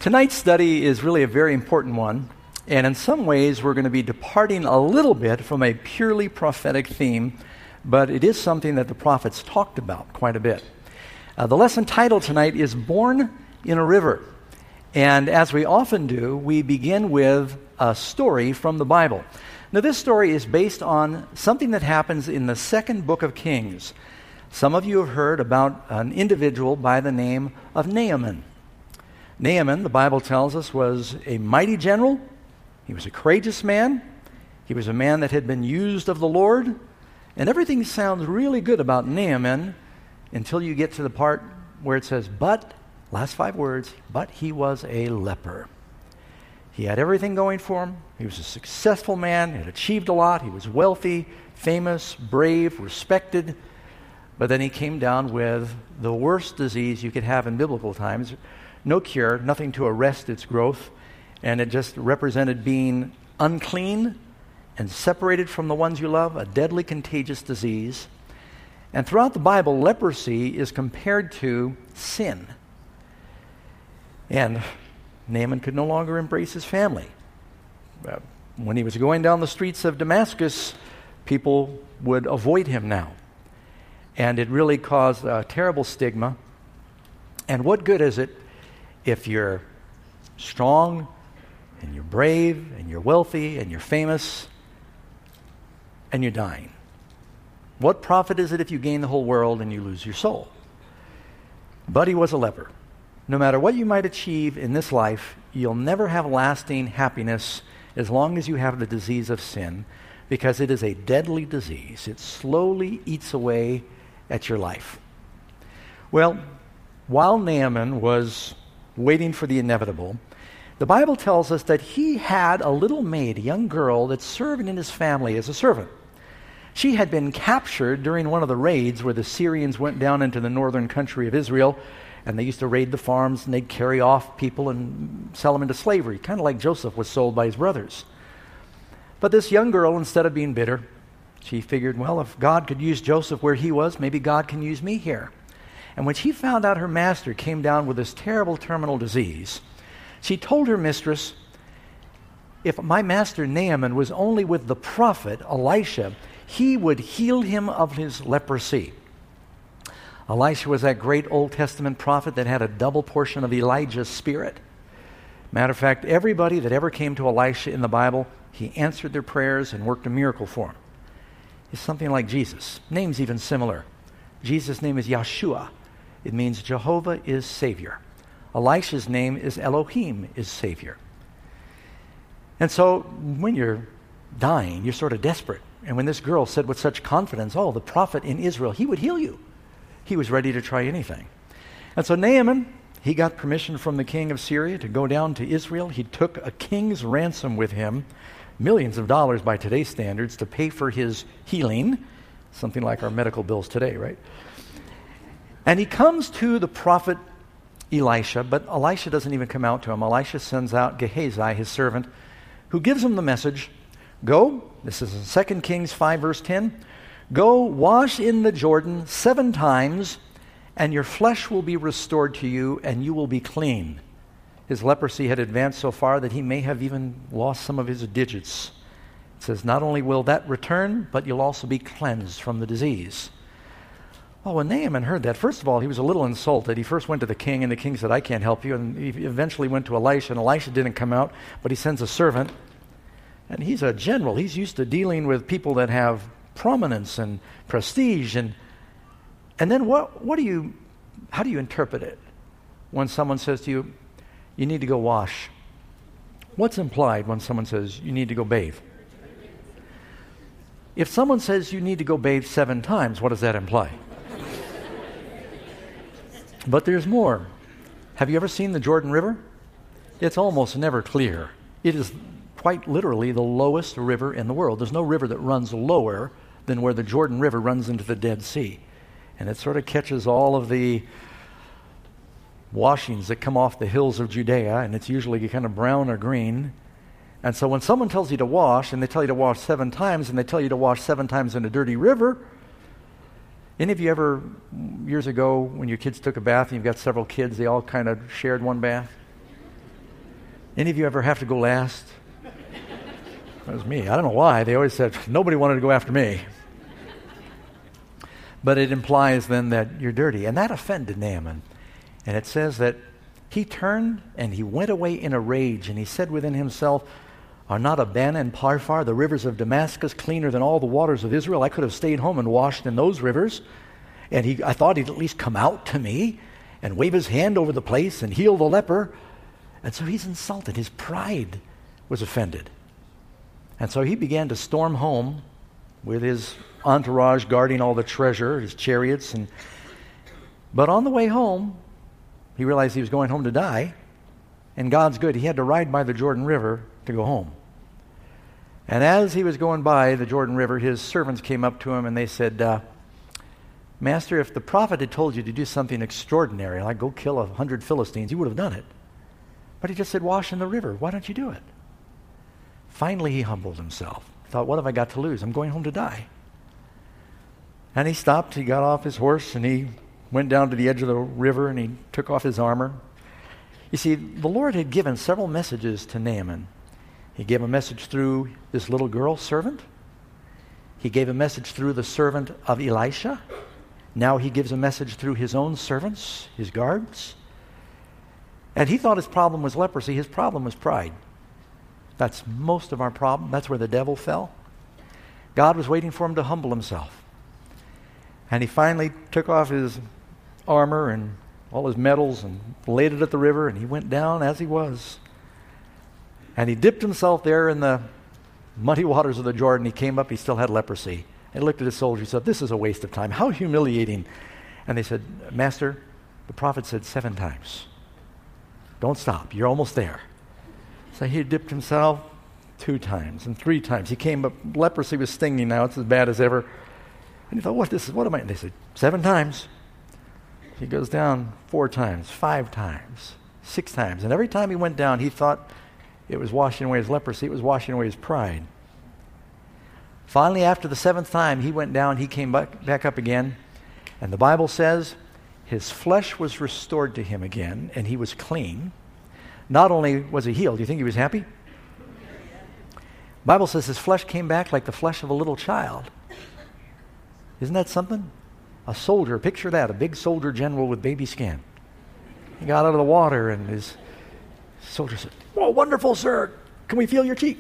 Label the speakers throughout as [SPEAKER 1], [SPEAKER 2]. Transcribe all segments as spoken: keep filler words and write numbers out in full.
[SPEAKER 1] Tonight's study is really a very important one, and in some ways we're going to be departing a little bit from a purely prophetic theme, but it is something that the prophets talked about quite a bit. Uh, the lesson title tonight is Born in a River, and as we often do, we begin with a story from the Bible. Now this story is based on something that happens in the second book of Kings. Some of you have heard about an individual by the name of Naaman. Naaman, the Bible tells us, was a mighty general. He was a courageous man. He was a man that had been used of the Lord. And everything sounds really good about Naaman until you get to the part where it says, but, last five words, but he was a leper. He had everything going for him. He was a successful man, had achieved a lot. He was wealthy, famous, brave, respected. But then he came down with the worst disease you could have in biblical times. No cure, nothing to arrest its growth, and it just represented being unclean and separated from the ones you love, a deadly contagious disease. And throughout the Bible, leprosy is compared to sin. And Naaman could no longer embrace his family. Uh, when he was going down the streets of Damascus, people would avoid him now. And it really caused a terrible stigma. And what good is it if you're strong and you're brave and you're wealthy and you're famous and you're dying? What profit is it if you gain the whole world and you lose your soul? But he was a leper. No matter what you might achieve in this life, you'll never have lasting happiness as long as you have the disease of sin, because it is a deadly disease. It slowly eats away at your life. Well, while Naaman was waiting for the inevitable, the Bible tells us that he had a little maid, a young girl, that served in his family as a servant. She had been captured during one of the raids where the Syrians went down into the northern country of Israel, and they used to raid the farms, and they'd carry off people and sell them into slavery, kind of like Joseph was sold by his brothers. But this young girl, instead of being bitter, she figured, well, if God could use Joseph where he was, maybe God can use me here. And when she found out her master came down with this terrible terminal disease, she told her mistress, if my master Naaman was only with the prophet Elisha, he would heal him of his leprosy. Elisha was that great Old Testament prophet that had a double portion of Elijah's spirit. Matter of fact, everybody that ever came to Elisha in the Bible, he answered their prayers and worked a miracle for them. It's something like Jesus. Name's even similar. Jesus' name is Yeshua. It means Jehovah is Savior. Elisha's name is Elohim is Savior. And so when you're dying, you're sort of desperate. And when this girl said with such confidence, oh, the prophet in Israel, he would heal you, he was ready to try anything. And so Naaman, he got permission from the king of Syria to go down to Israel. He took a king's ransom with him, millions of dollars by today's standards, to pay for his healing, something like our medical bills today, right? And he comes to the prophet Elisha, but Elisha doesn't even come out to him. Elisha sends out Gehazi, his servant, who gives him the message, go, this is in Second Kings five, verse ten, go wash in the Jordan seven times, and your flesh will be restored to you, and you will be clean. His leprosy had advanced so far that he may have even lost some of his digits. It says, not only will that return, but you'll also be cleansed from the disease. Well, when Naaman heard that, first of all, he was a little insulted. He first went to the king, and the king said, I can't help you. And he eventually went to Elisha, and Elisha didn't come out, but he sends a servant. And he's a general. He's used to dealing with people that have prominence and prestige. And and then what, what do you, how do you interpret it when someone says to you, you need to go wash? What's implied when someone says you need to go bathe? If someone says you need to go bathe seven times, what does that imply? But there's more. Have you ever seen the Jordan River? It's almost never clear. It is quite literally the lowest river in the world. There's no river that runs lower than where the Jordan River runs into the Dead Sea. And it sort of catches all of the washings that come off the hills of Judea, and it's usually kind of brown or green. And so when someone tells you to wash, and they tell you to wash seven times, and they tell you to wash seven times in a dirty river, any of you ever, years ago, when your kids took a bath, and you've got several kids, they all kind of shared one bath? Any of you ever have to go last? That was me. I don't know why. They always said, nobody wanted to go after me. But it implies then that you're dirty. And that offended Naaman. And it says that he turned and he went away in a rage, and he said within himself, are not Abana and Pharpar, the rivers of Damascus, cleaner than all the waters of Israel? I could have stayed home and washed in those rivers. And he, I thought he'd at least come out to me and wave his hand over the place and heal the leper. And so he's insulted. His pride was offended. And so he began to storm home with his entourage guarding all the treasure, his chariots. And but on the way home, he realized he was going home to die. And God's good. He had to ride by the Jordan River to go home. And as he was going by the Jordan River, his servants came up to him and they said, uh, Master, if the prophet had told you to do something extraordinary, like go kill a hundred Philistines, you would have done it. But he just said, wash in the river. Why don't you do it? Finally, he humbled himself. Thought, what have I got to lose? I'm going home to die. And he stopped. He got off his horse and he went down to the edge of the river and he took off his armor. You see, the Lord had given several messages to Naaman. He gave a message through this little girl servant. He gave a message through the servant of Elisha. Now he gives a message through his own servants, his guards. And he thought his problem was leprosy. His problem was pride. That's most of our problem. That's where the devil fell. God was waiting for him to humble himself. And he finally took off his armor and all his medals and laid it at the river, and he went down as he was. And he dipped himself there in the muddy waters of the Jordan. He came up, he still had leprosy. And he looked at his soldiers and said, this is a waste of time. How humiliating. And they said, Master, the prophet said seven times. Don't stop. You're almost there. So he dipped himself two times and three times. He came up, leprosy was stinging now. It's as bad as ever. And he thought, what this is? What am I? And they said, seven times. He goes down four times, five times, six times. And every time he went down, he thought it was washing away his leprosy. It was washing away his pride. Finally, after the seventh time, he went down. He came back, back up again. And the Bible says his flesh was restored to him again, and he was clean. Not only was he healed, do you think he was happy? The Bible says his flesh came back like the flesh of a little child. Isn't that something? A soldier, picture that, a big soldier general with baby skin. He got out of the water and his soldier said, "Oh, wonderful, sir. Can we feel your cheek?"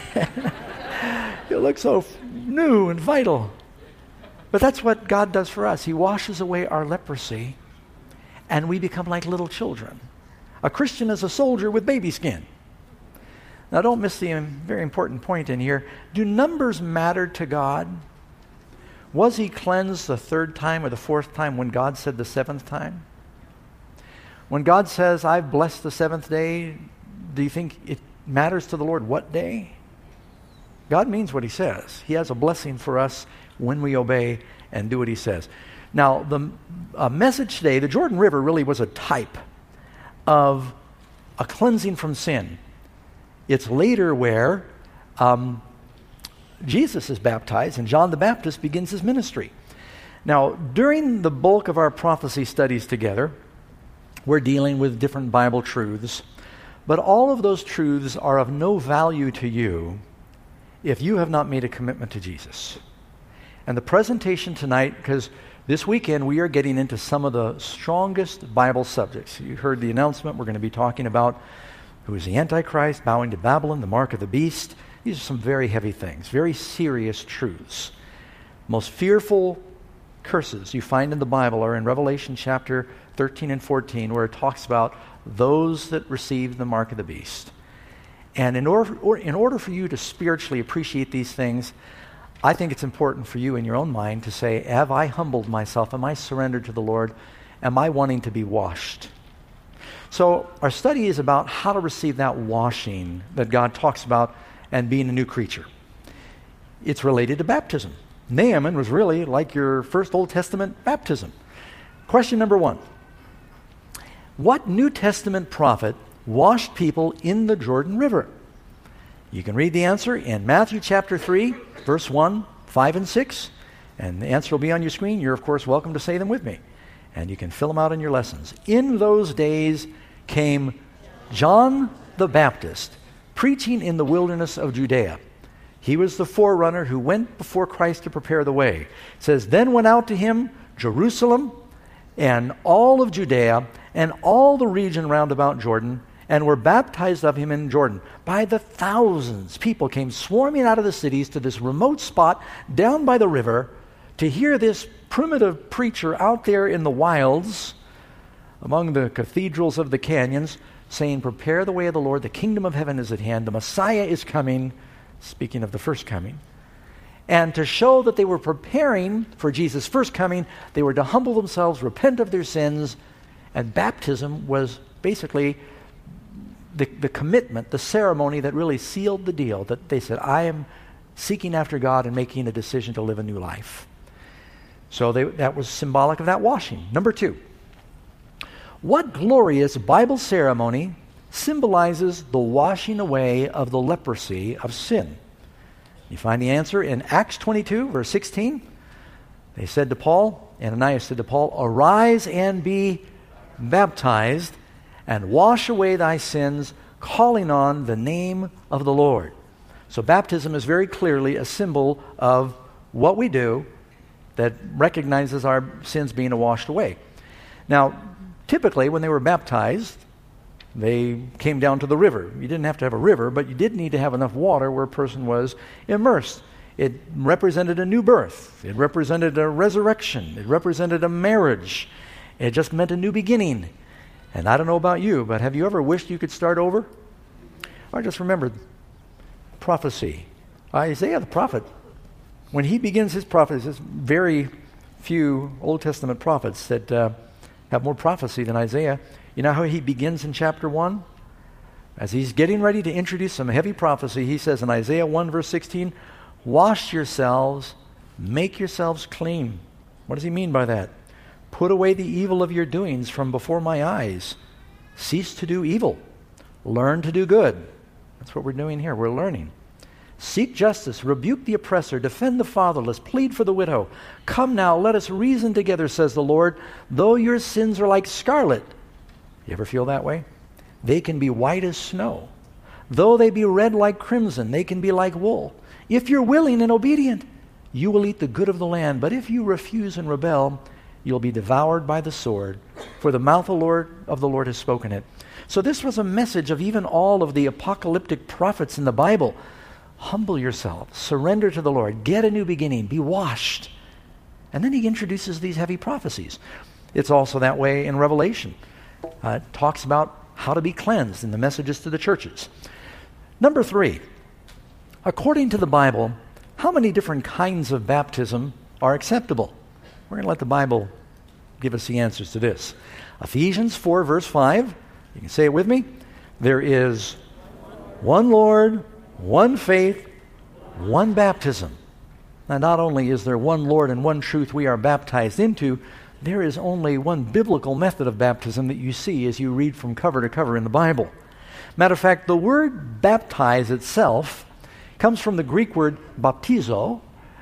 [SPEAKER 1] You look so f- new and vital. But that's what God does for us. He washes away our leprosy and we become like little children. A Christian is a soldier with baby skin. Now don't miss the um, very important point in here. Do numbers matter to God? Was he cleansed the third time or the fourth time when God said the seventh time? When God says, I've blessed the seventh day, do you think it matters to the Lord what day? God means what he says. He has a blessing for us when we obey and do what he says. Now, the uh, message today, the Jordan River really was a type of a cleansing from sin. It's later where um, Jesus is baptized and John the Baptist begins his ministry. Now, during the bulk of our prophecy studies together, we're dealing with different Bible truths, but all of those truths are of no value to you if you have not made a commitment to Jesus. And the presentation tonight, because this weekend we are getting into some of the strongest Bible subjects. You heard the announcement. We're going to be talking about who is the Antichrist, bowing to Babylon, the mark of the beast. These are some very heavy things, very serious truths. Most fearful curses you find in the Bible are in Revelation chapter thirteen and fourteen, where it talks about those that receive the mark of the beast. And in order, or in order for you to spiritually appreciate these things, I think it's important for you in your own mind to say, have I humbled myself? Am I surrendered to the Lord? Am I wanting to be washed? So our study is about how to receive that washing that God talks about and being a new creature. It's related to baptism. Naaman was really like your first Old Testament baptism. Question number one. What New Testament prophet washed people in the Jordan River? You can read the answer in Matthew chapter three, verse one, five, and six. And the answer will be on your screen. You're, of course, welcome to say them with me. And you can fill them out in your lessons. In those days came John the the Baptist, preaching in the wilderness of Judea. He was the forerunner who went before Christ to prepare the way. It says, then went out to him Jerusalem and all of Judea and all the region round about Jordan, and were baptized of him in Jordan. By the thousands, people came swarming out of the cities to this remote spot down by the river to hear this primitive preacher out there in the wilds among the cathedrals of the canyons saying, prepare the way of the Lord, the kingdom of heaven is at hand, the Messiah is coming, speaking of the first coming. And to show that they were preparing for Jesus' first coming, they were to humble themselves, repent of their sins, and baptism was basically the, the commitment, the ceremony that really sealed the deal, that they said, I am seeking after God and making a decision to live a new life. So they, that was symbolic of that washing. Number two, what glorious Bible ceremony symbolizes the washing away of the leprosy of sin? You find the answer in Acts twenty-two, verse sixteen. They said to Paul, Ananias said to Paul, arise and be baptized and wash away thy sins, calling on the name of the Lord. So baptism is very clearly a symbol of what we do that recognizes our sins being washed away. Now, typically when they were baptized, they came down to the river. You didn't have to have a river, but you did need to have enough water where a person was immersed. It represented a new birth. It represented a resurrection. It represented a marriage. It just meant a new beginning. And I don't know about you, but have you ever wished you could start over? I just remembered prophecy. Isaiah the prophet, when he begins his prophecy, there's very few Old Testament prophets that uh, have more prophecy than Isaiah. You know how he begins in chapter one? As he's getting ready to introduce some heavy prophecy, he says in Isaiah one verse sixteen, wash yourselves, make yourselves clean. What does he mean by that? Put away the evil of your doings from before my eyes. Cease to do evil. Learn to do good. That's what we're doing here. We're learning. Seek justice, rebuke the oppressor, defend the fatherless, plead for the widow. Come now, let us reason together, says the Lord. Though your sins are like scarlet, you ever feel that way? They can be white as snow. Though they be red like crimson, they can be like wool. If you're willing and obedient, you will eat the good of the land. But if you refuse and rebel, you'll be devoured by the sword, for the mouth of the Lord, of the Lord has spoken it. So this was a message of even all of the apocalyptic prophets in the Bible. Humble yourself, surrender to the Lord, get a new beginning, be washed. And then he introduces these heavy prophecies. It's also that way in Revelation. Uh, it talks about how to be cleansed in the messages to the churches. Number three, according to the Bible, how many different kinds of baptism are acceptable? We're going to let the Bible give us the answers to this. Ephesians four, verse five. You can say it with me. There is one Lord, one faith, one baptism. Now, not only is there one Lord and one truth we are baptized into, there is only one biblical method of baptism that you see as you read from cover to cover in the Bible. Matter of fact, the word baptize itself comes from the Greek word baptizo,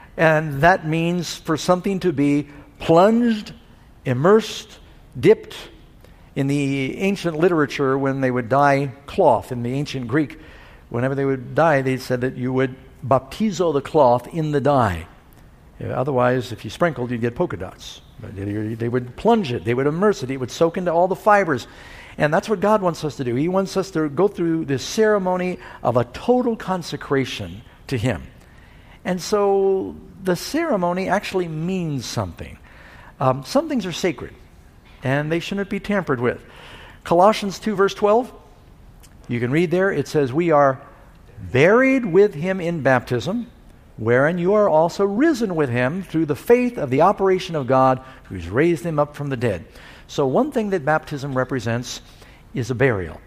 [SPEAKER 1] and that means for something to be plunged, immersed, dipped. In the ancient literature, when they would dye cloth, in the ancient Greek, whenever they would dye, they said that you would baptizo the cloth in the dye. Otherwise, if you sprinkled, you'd get polka dots. But they would plunge it, they would immerse it, it would soak into all the fibers. And that's what God wants us to do. He wants us to go through this ceremony of a total consecration to Him. And so the ceremony actually means something. Um, some things are sacred, and they shouldn't be tampered with. Colossians two, verse twelve, you can read there, it says, we are buried with Him in baptism, wherein you are also risen with Him through the faith of the operation of God, who's raised Him up from the dead. So one thing that baptism represents is a burial.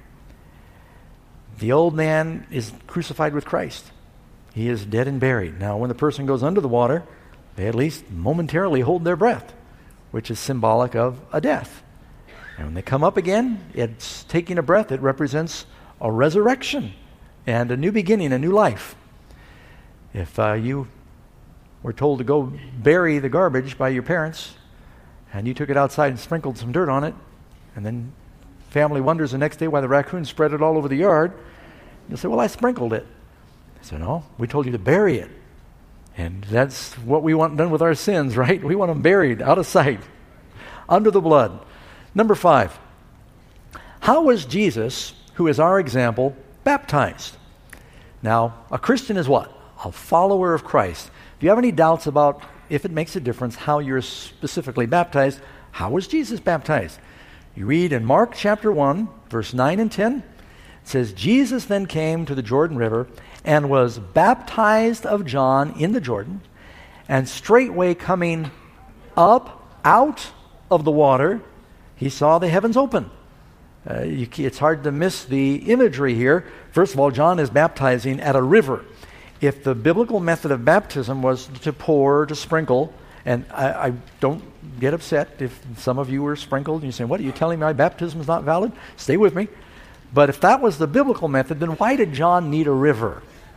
[SPEAKER 1] The old man is crucified with Christ. He is dead and buried. Now, when the person goes under the water, they at least momentarily hold their breath, which is symbolic of a death. And when they come up again, it's taking a breath. It represents a resurrection and a new beginning, a new life. If uh, you were told to go bury the garbage by your parents, and you took it outside and sprinkled some dirt on it, and then family wonders the next day why the raccoons spread it all over the yard. You'll say, well, I sprinkled it. I said, no, we told you to bury it. And that's what we want done with our sins, right? We want them buried, out of sight, under the blood. Number five, how was Jesus, who is our example, baptized? Now, a Christian is what? A follower of Christ. If you have any doubts about if it makes a difference how you're specifically baptized, how was Jesus baptized? You read in Mark chapter one, verse nine and ten, it says, Jesus then came to the Jordan River and was baptized of John in the Jordan, and straightway coming up out of the water, he saw the heavens open. Uh, you, it's hard to miss the imagery here. First of all, John is baptizing at a river. If the biblical method of baptism was to pour, to sprinkle, and I, I don't get upset if some of you were sprinkled and you say, what, are you telling me my baptism is not valid? Stay with me. But if that was the biblical method, then why did John need a river?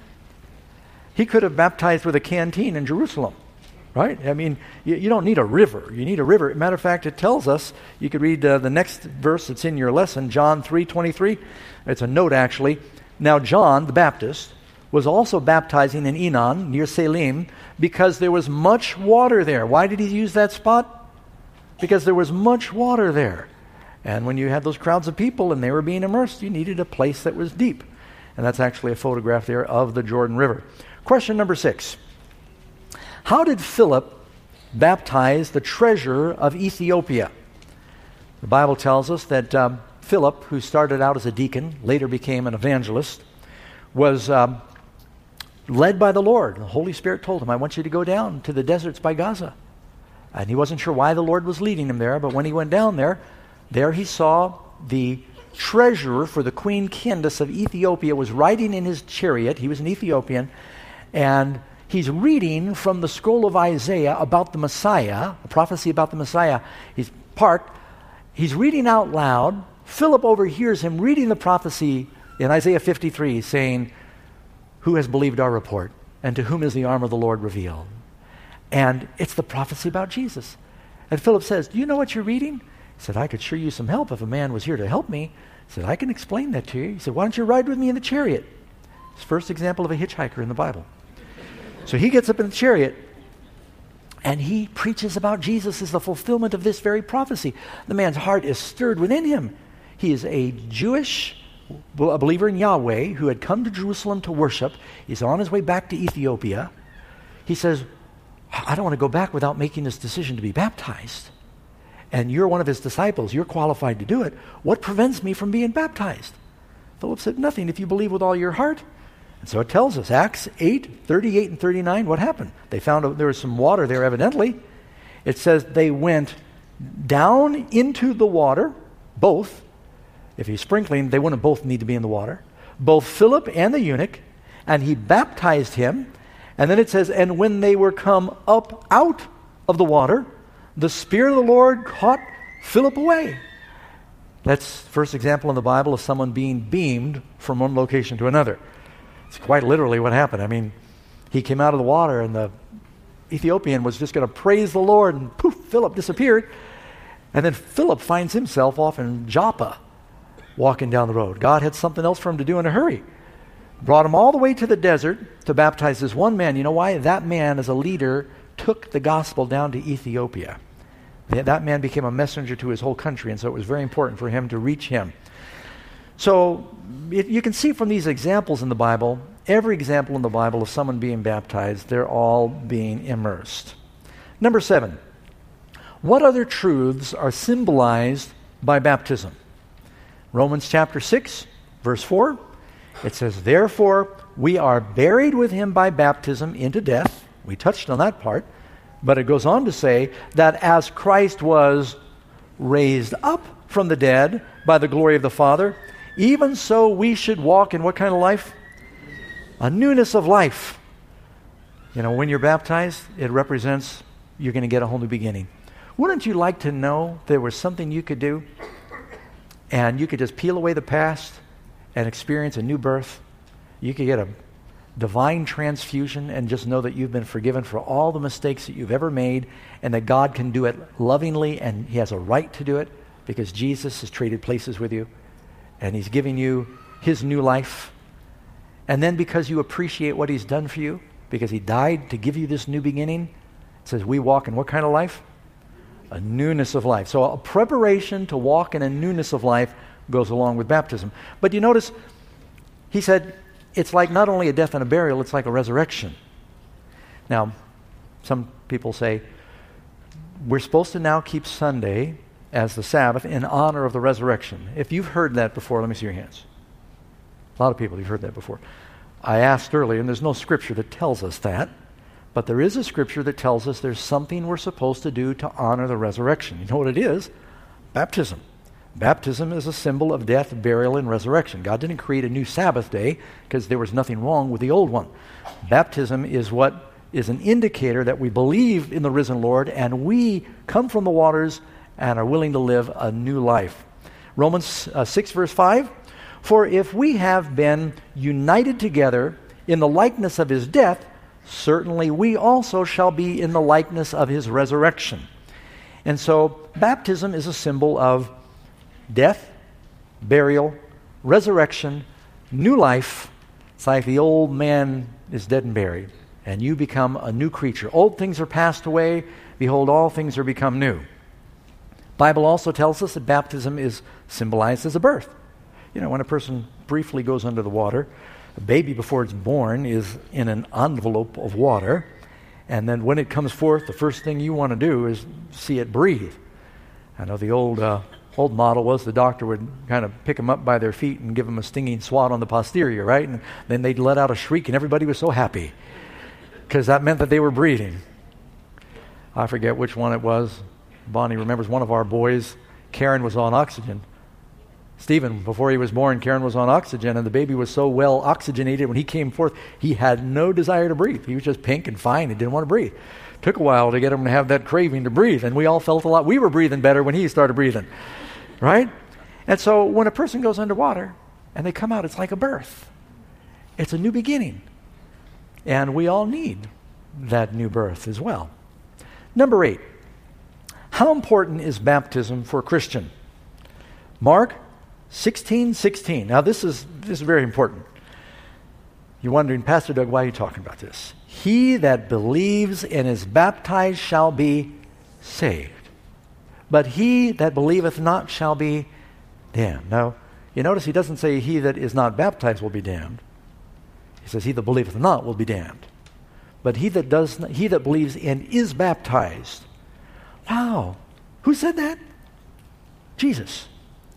[SPEAKER 1] He could have baptized with a canteen in Jerusalem, right? I mean, you, you don't need a river. You need a river. Matter of fact, it tells us, you could read uh, the next verse that's in your lesson, John three twenty-three. It's a note, actually. Now, John, the Baptist, was also baptizing in Enon, near Salim, because there was much water there. Why did he use that spot? Because there was much water there. And when you had those crowds of people and they were being immersed, you needed a place that was deep. And that's actually a photograph there of the Jordan River. Question number six. How did Philip baptize the treasurer of Ethiopia? The Bible tells us that um, Philip, who started out as a deacon, later became an evangelist, was um, led by the Lord. The Holy Spirit told him, I want you to go down to the deserts by Gaza. And he wasn't sure why the Lord was leading him there, but when he went down there, there he saw the treasurer for the Queen Candace of Ethiopia was riding in his chariot. He was an Ethiopian. And he's reading from the scroll of Isaiah about the Messiah, a prophecy about the Messiah. He's parked. He's reading out loud. Philip overhears him reading the prophecy in Isaiah fifty-three, saying, who has believed our report? And to whom is the arm of the Lord revealed? And it's the prophecy about Jesus. And Philip says, do you know what you're reading? He said, I could sure use some help if a man was here to help me. He said, I can explain that to you. He said, why don't you ride with me in the chariot? It's the first example of a hitchhiker in the Bible. So he gets up in the chariot, and he preaches about Jesus as the fulfillment of this very prophecy. The man's heart is stirred within him. He is a Jewish a believer in Yahweh who had come to Jerusalem to worship. He's on his way back to Ethiopia. He says, I don't want to go back without making this decision to be baptized. And you're one of his disciples. You're qualified to do it. What prevents me from being baptized? Philip said, nothing if you believe with all your heart. And so it tells us, Acts eight, thirty-eight and thirty-nine, what happened? They found out there was some water there evidently. It says they went down into the water, both. If he's sprinkling, they wouldn't both need to be in the water. Both Philip and the eunuch, and he baptized him. And then it says, and when they were come up out of the water, the Spirit of the Lord caught Philip away. That's the first example in the Bible of someone being beamed from one location to another. It's quite literally what happened. I mean, he came out of the water and the Ethiopian was just going to praise the Lord, and poof, Philip disappeared. And then Philip finds himself off in Joppa walking down the road. God had something else for him to do in a hurry. Brought him all the way to the desert to baptize this one man. You know why? That man, as a leader, took the gospel down to Ethiopia. That man became a messenger to his whole country, and so it was very important for him to reach him. So it, you can see from these examples in the Bible, every example in the Bible of someone being baptized, they're all being immersed. Number seven, what other truths are symbolized by baptism? Romans chapter six, verse four, it says, therefore we are buried with him by baptism into death. We touched on that part. But it goes on to say that as Christ was raised up from the dead by the glory of the Father, even so we should walk in what kind of life? A newness of life. You know, when you're baptized, it represents you're going to get a whole new beginning. Wouldn't you like to know there was something you could do and you could just peel away the past and experience a new birth? You could get a divine transfusion and just know that you've been forgiven for all the mistakes that you've ever made, and that God can do it lovingly and he has a right to do it. because Jesus has traded places with you and he's giving you his new life. And then because you appreciate what he's done for you, because he died to give you this new beginning, it says we walk in what kind of life? A newness of life. So a preparation to walk in a newness of life goes along with baptism. But you notice, he said, it's like not only a death and a burial, it's like a resurrection. Now, some people say, we're supposed to now keep Sunday as the Sabbath in honor of the resurrection. If you've heard that before, let me see your hands. A lot of people, you've heard that before. I asked earlier, and there's no scripture that tells us that, but there is a scripture that tells us there's something we're supposed to do to honor the resurrection. You know what it is? Baptism. Baptism is a symbol of death, burial, and resurrection. God didn't create a new Sabbath day because there was nothing wrong with the old one. Baptism is what is an indicator that we believe in the risen Lord and we come from the waters and are willing to live a new life. Romans uh, six verse five, for if we have been united together in the likeness of his death, certainly we also shall be in the likeness of his resurrection. And so baptism is a symbol of death, burial, resurrection, new life. It's like the old man is dead and buried, and you become a new creature. Old things are passed away. Behold, all things are become new. Bible also tells us that baptism is symbolized as a birth. You know, when a person briefly goes under the water, a baby before it's born is in an envelope of water, and then when it comes forth, the first thing you want to do is see it breathe. I know the old uh, old model was the doctor would kind of pick them up by their feet and give them a stinging swat on the posterior, right? And then they'd let out a shriek, and everybody was so happy because that meant that they were breathing. I forget which one it was. Bonnie remembers one of our boys, Karen, was on oxygen. Stephen, before he was born, Karen was on oxygen, and the baby was so well oxygenated when he came forth, he had no desire to breathe. He was just pink and fine and didn't want to breathe. Took a while to get him to have that craving to breathe, and we all felt a lot. We were breathing better when he started breathing, right? And so when a person goes underwater and they come out, it's like a birth. It's a new beginning, and we all need that new birth as well. Number eight, how important is baptism for a Christian? Mark sixteen sixteen. Now this is this is very important. You're wondering, Pastor Doug, why are you talking about this? He that believes and is baptized shall be saved, but he that believeth not shall be damned. Now, you notice he doesn't say he that is not baptized will be damned. He says he that believeth not will be damned. But he that does not, he that believes and is baptized. Wow. Who said that? Jesus.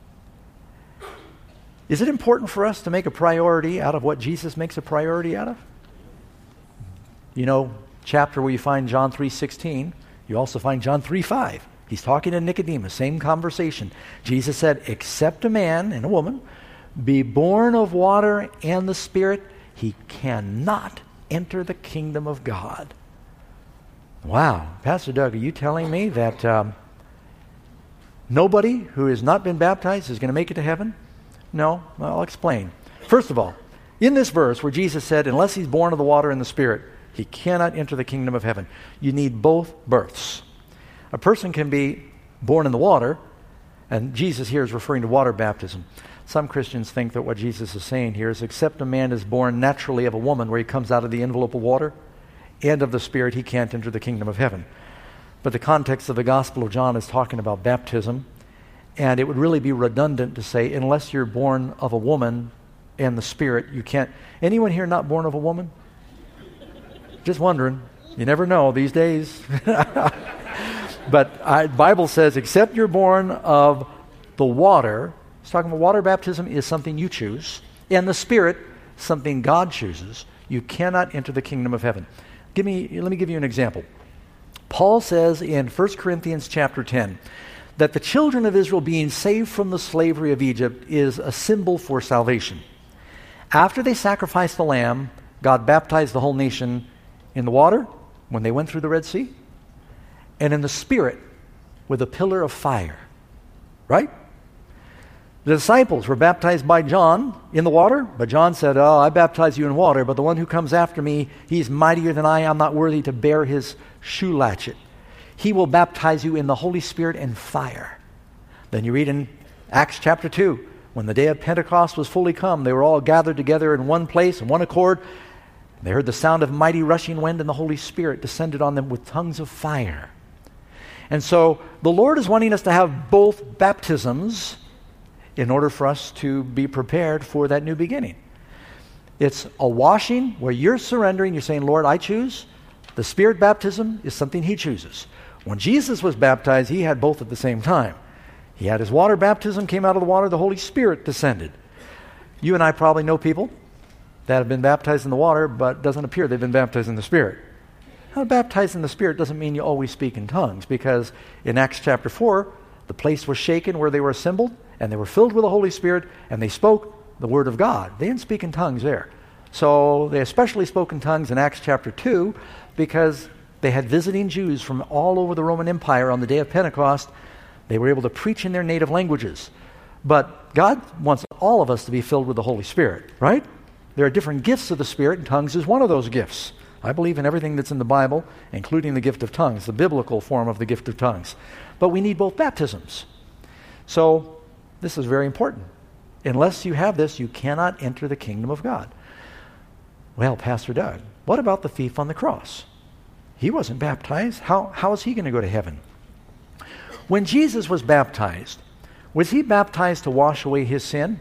[SPEAKER 1] Is it important for us to make a priority out of what Jesus makes a priority out of? You know, chapter where you find John three sixteen, you also find John three five. He's talking to Nicodemus, same conversation. Jesus said, except a man and a woman be born of water and the Spirit, he cannot enter the kingdom of God. Wow. Pastor Doug, are you telling me that um, nobody who has not been baptized is going to make it to heaven? No, I'll explain. First of all, in this verse where Jesus said, unless he's born of the water and the Spirit, he cannot enter the kingdom of heaven. You need both births. A person can be born in the water, and Jesus here is referring to water baptism. Some Christians think that what Jesus is saying here is, except a man is born naturally of a woman, where he comes out of the envelope of water and of the Spirit, he can't enter the kingdom of heaven. But the context of the Gospel of John is talking about baptism, and it would really be redundant to say, unless you're born of a woman and the Spirit, you can't. Anyone here not born of a woman? Just wondering. You never know these days. But the Bible says, except you're born of the water, it's talking about water baptism is something you choose, and the Spirit, something God chooses, you cannot enter the kingdom of heaven. Give me, let me give you an example. Paul says in First Corinthians chapter ten, that the children of Israel being saved from the slavery of Egypt is a symbol for salvation. After they sacrificed the lamb, God baptized the whole nation in the water when they went through the Red Sea, and in the Spirit with a pillar of fire. Right? The disciples were baptized by John in the water, but John said, oh, I baptize you in water, but the one who comes after me, he's mightier than I. I'm not worthy to bear his shoe latchet. He will baptize you in the Holy Spirit and fire. Then you read in Acts chapter two, when the day of Pentecost was fully come, they were all gathered together in one place, in one accord. They heard the sound of mighty rushing wind, and the Holy Spirit descended on them with tongues of fire. And so the Lord is wanting us to have both baptisms in order for us to be prepared for that new beginning. It's a washing where you're surrendering, you're saying, Lord, I choose. The Spirit baptism is something He chooses. When Jesus was baptized, He had both at the same time. He had His water baptism, came out of the water, the Holy Spirit descended. You and I probably know people that have been baptized in the water, but it doesn't appear they've been baptized in the Spirit. Now, baptized in the Spirit doesn't mean you always speak in tongues, because in Acts chapter four, the place was shaken where they were assembled, and they were filled with the Holy Spirit, and they spoke the Word of God. They didn't speak in tongues there. So they especially spoke in tongues in Acts chapter two, because they had visiting Jews from all over the Roman Empire on the day of Pentecost. They were able to preach in their native languages. But God wants all of us to be filled with the Holy Spirit, right? There are different gifts of the Spirit, and tongues is one of those gifts. I believe in everything that's in the Bible, including the gift of tongues, the biblical form of the gift of tongues. But we need both baptisms. So this is very important. Unless you have this, you cannot enter the kingdom of God. Well, Pastor Doug, what about the thief on the cross? He wasn't baptized. How, how is he going to go to heaven? When Jesus was baptized, was he baptized to wash away his sin?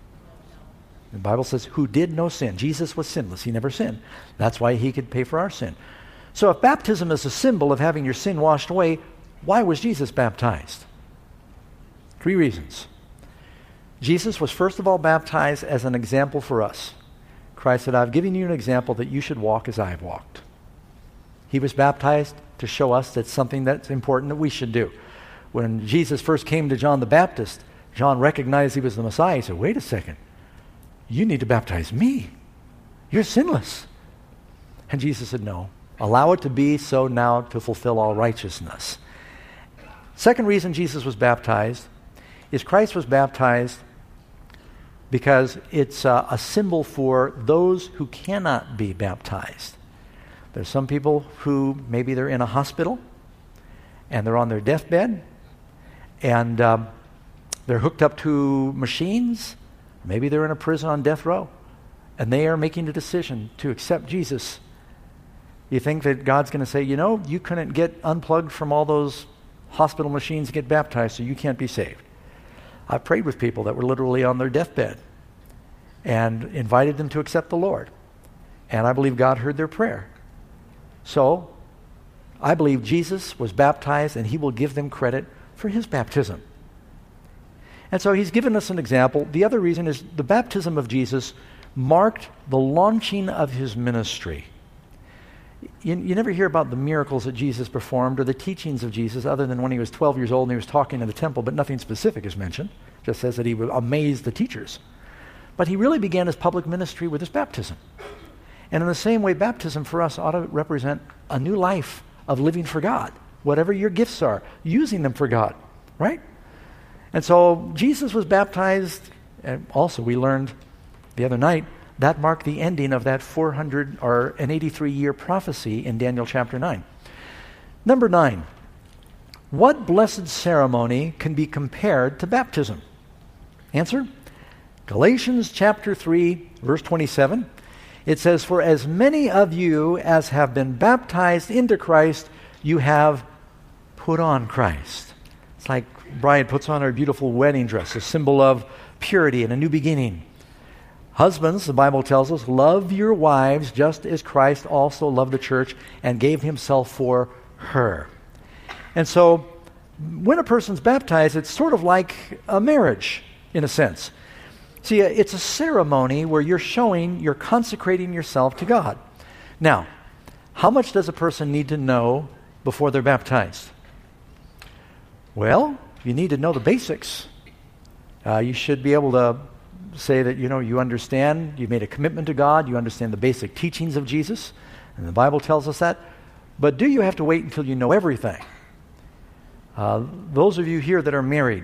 [SPEAKER 1] The Bible says, who did no sin. Jesus was sinless. He never sinned. That's why he could pay for our sin. So if baptism is a symbol of having your sin washed away, why was Jesus baptized? Three reasons. Jesus was first of all baptized as an example for us. Christ said, I've given you an example that you should walk as I have walked. He was baptized to show us that's something that's important that we should do. When Jesus first came to John the Baptist, John recognized he was the Messiah. He said, wait a second. You need to baptize me. You're sinless. And Jesus said, no. Allow it to be so now to fulfill all righteousness. Second reason Jesus was baptized is Christ was baptized because it's uh, a symbol for those who cannot be baptized. There's some people who maybe they're in a hospital and they're on their deathbed and um, they're hooked up to machines. Maybe they're in a prison on death row and they are making a decision to accept Jesus. You think that God's going to say, you know, you couldn't get unplugged from all those hospital machines to get baptized, so you can't be saved. I've prayed with people that were literally on their deathbed and invited them to accept the Lord. And I believe God heard their prayer. So, I believe Jesus was baptized and he will give them credit for his baptism. And so he's given us an example. The other reason is the baptism of Jesus marked the launching of his ministry. You, you never hear about the miracles that Jesus performed or the teachings of Jesus other than when he was twelve years old and he was talking in the temple, but nothing specific is mentioned. It just says that he amazed the teachers. But he really began his public ministry with his baptism. And in the same way, baptism for us ought to represent a new life of living for God. Whatever your gifts are, using them for God, right? And so Jesus was baptized, and also we learned the other night, that marked the ending of that four hundred or an eighty-three year prophecy in Daniel chapter nine. Number nine, what blessed ceremony can be compared to baptism? Answer, Galatians chapter three, verse twenty-seven. It says, for as many of you as have been baptized into Christ, you have put on Christ. It's like bride puts on her beautiful wedding dress, a symbol of purity and a new beginning. Husbands, the Bible tells us, love your wives just as Christ also loved the church and gave himself for her. And so when a person's baptized, it's sort of like a marriage in a sense. See, it's a ceremony where you're showing, you're consecrating yourself to God. Now, how much does a person need to know before they're baptized? Well, you need to know the basics. Uh, you should be able to say that, you know, you understand, you've made a commitment to God, you understand the basic teachings of Jesus, and the Bible tells us that. But do you have to wait until you know everything? Uh, those of you here that are married,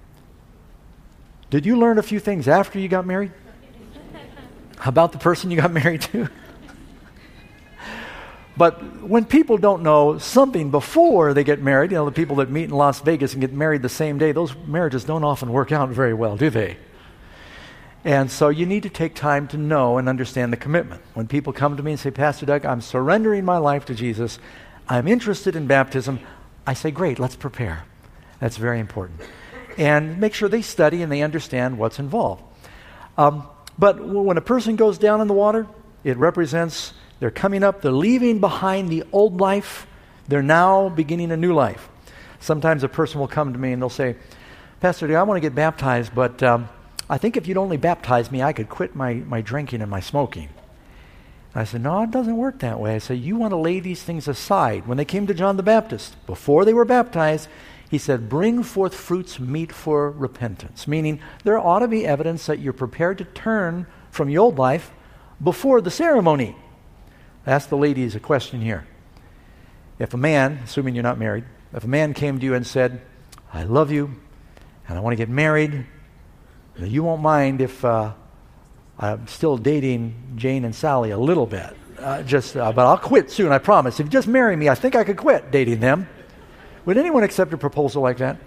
[SPEAKER 1] did you learn a few things after you got married? About the person you got married to? But when people don't know something before they get married, you know, the people that meet in Las Vegas and get married the same day, those marriages don't often work out very well, do they? And so you need to take time to know and understand the commitment. When people come to me and say, Pastor Doug, I'm surrendering my life to Jesus, I'm interested in baptism, I say, great, let's prepare. That's very important. And make sure they study and they understand what's involved. Um, but when a person goes down in the water, it represents they're coming up, they're leaving behind the old life, they're now beginning a new life. Sometimes a person will come to me and they'll say, Pastor, I want to get baptized, but um, I think if you'd only baptize me, I could quit my, my drinking and my smoking. And I said, no, it doesn't work that way. I said, you want to lay these things aside. When they came to John the Baptist, before they were baptized, he said, bring forth fruits meet for repentance, meaning there ought to be evidence that you're prepared to turn from the old life before the ceremony. Ask the ladies a question here. If a man, assuming you're not married, if a man came to you and said, I love you, and I want to get married, you won't mind if uh, I'm still dating Jane and Sally a little bit, uh, just, uh, but I'll quit soon, I promise. If you just marry me, I think I could quit dating them. Would anyone accept a proposal like that?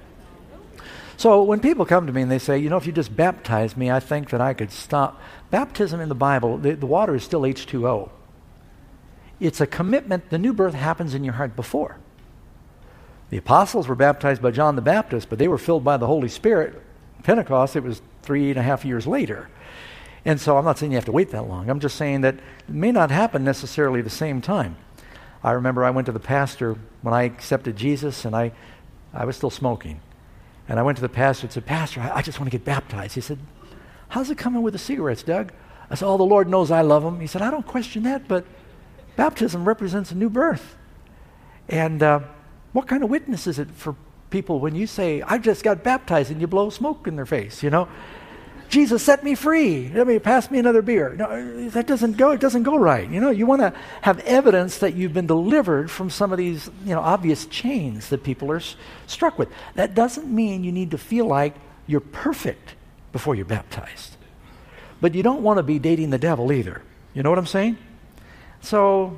[SPEAKER 1] So when people come to me and they say, you know, if you just baptize me, I think that I could stop. Baptism in the Bible, the, the water is still H two O. It's a commitment. The new birth happens in your heart before. The apostles were baptized by John the Baptist, but they were filled by the Holy Spirit. Pentecost, it was three and a half years later. And so I'm not saying you have to wait that long. I'm just saying that it may not happen necessarily the same time. I remember I went to the pastor when I accepted Jesus, and I, I was still smoking. And I went to the pastor and said, Pastor, I, I just want to get baptized. He said, how's it coming with the cigarettes, Doug? I said, oh, the Lord knows I love him. He said, I don't question that, but baptism represents a new birth. And uh, what kind of witness is it for people when you say, I just got baptized, and you blow smoke in their face, you know? Jesus set me free. I mean, pass me another beer. No, that doesn't go, it doesn't go right. You know, you want to have evidence that you've been delivered from some of these, you know, obvious chains that people are s- struck with. That doesn't mean you need to feel like you're perfect before you're baptized. But you don't want to be dating the devil either. You know what I'm saying? So,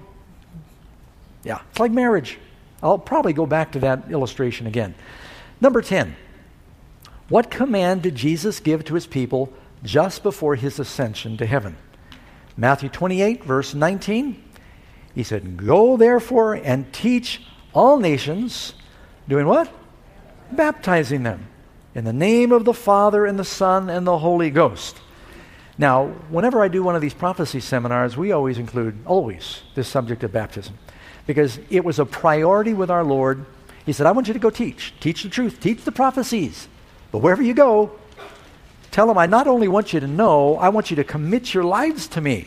[SPEAKER 1] yeah, it's like marriage. I'll probably go back to that illustration again. Number ten. What command did Jesus give to his people just before his ascension to heaven? Matthew twenty-eight, verse nineteen. He said, go therefore and teach all nations, doing what? Baptizing them in the name of the Father and the Son and the Holy Ghost. Now, whenever I do one of these prophecy seminars, we always include, always, this subject of baptism. Because it was a priority with our Lord. He said, I want you to go teach. Teach the truth. Teach the prophecies. But wherever you go, tell them, I not only want you to know, I want you to commit your lives to me.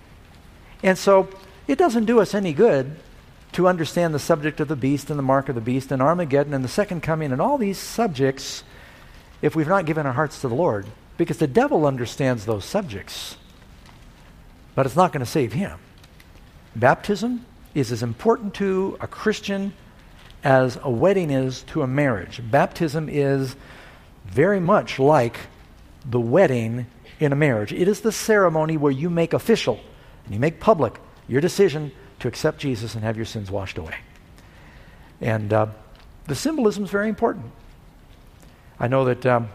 [SPEAKER 1] And so it doesn't do us any good to understand the subject of the beast and the mark of the beast and Armageddon and the second coming and all these subjects if we've not given our hearts to the Lord. Because the devil understands those subjects, but it's not going to save him. Baptism is as important to a Christian as a wedding is to a marriage. Baptism is very much like the wedding in a marriage. It is the ceremony where you make official and you make public your decision to accept Jesus and have your sins washed away. And uh, the symbolism is very important. I know that um,